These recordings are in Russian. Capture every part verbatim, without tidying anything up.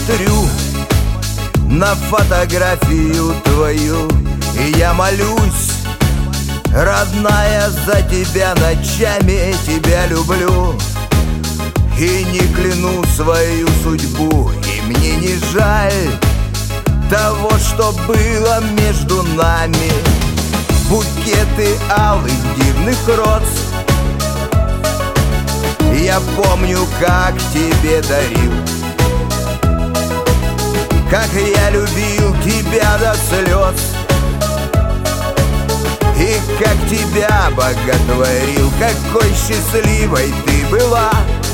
смотрю на фотографию твою, и я молюсь, родная, за тебя ночами тебя люблю. И не кляну свою судьбу, и мне не жаль того, что было между нами. Букеты алых дивных роз я помню, как тебе дарил, как я любил тебя до слез, и как тебя боготворил. Какой счастливой ты была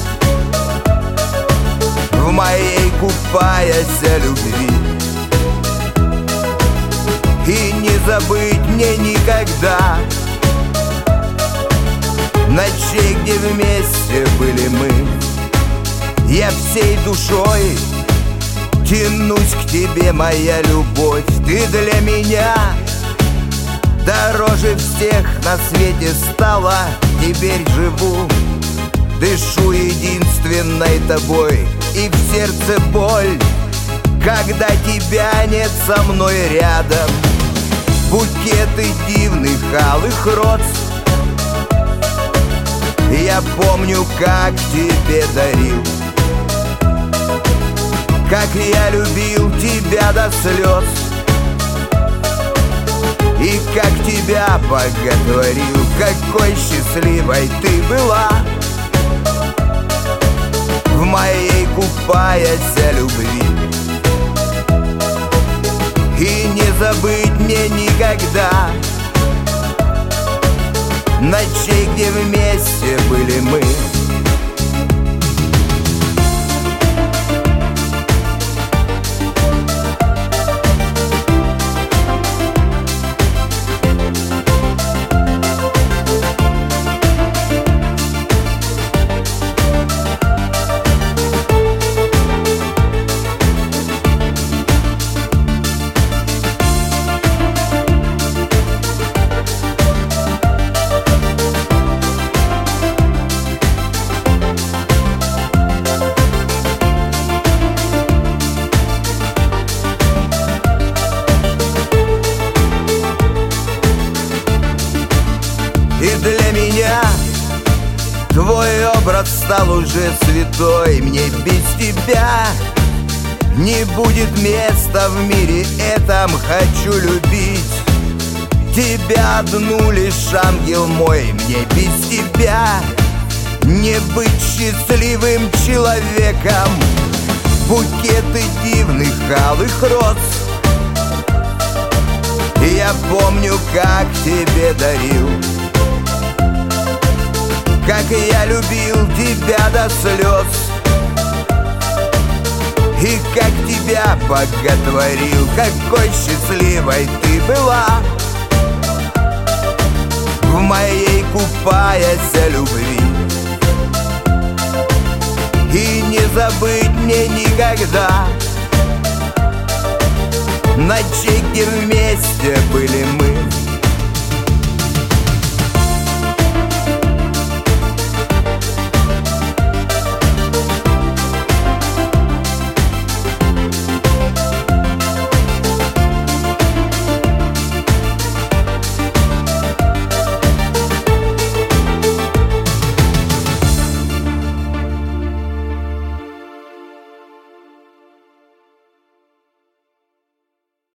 в моей купаясь любви. И не забыть мне никогда ночей, где вместе были мы. Я всей душой тянусь к тебе, моя любовь. Ты для меня дороже всех на свете стала. Теперь живу, дышу единственной тобой, и в сердце боль, когда тебя нет со мной рядом. Букеты дивных алых роз я помню, как тебе дарил, как я любил тебя до слез, и как тебя боготворил. Какой счастливой ты была в моей купаясь любви. И не забыть мне никогда ночей, где вместе были мы. И для меня твой образ стал уже святой. Мне без тебя не будет места в мире этом. Хочу любить тебя одну лишь, ангел мой. Мне без тебя не быть счастливым человеком. Букеты дивных алых роз я помню, как тебе дарил, как я любил тебя до слез, и как тебя боготворил. Какой счастливой ты была в моей купаясь любви. И не забыть мне никогда ночей, где вместе были мы.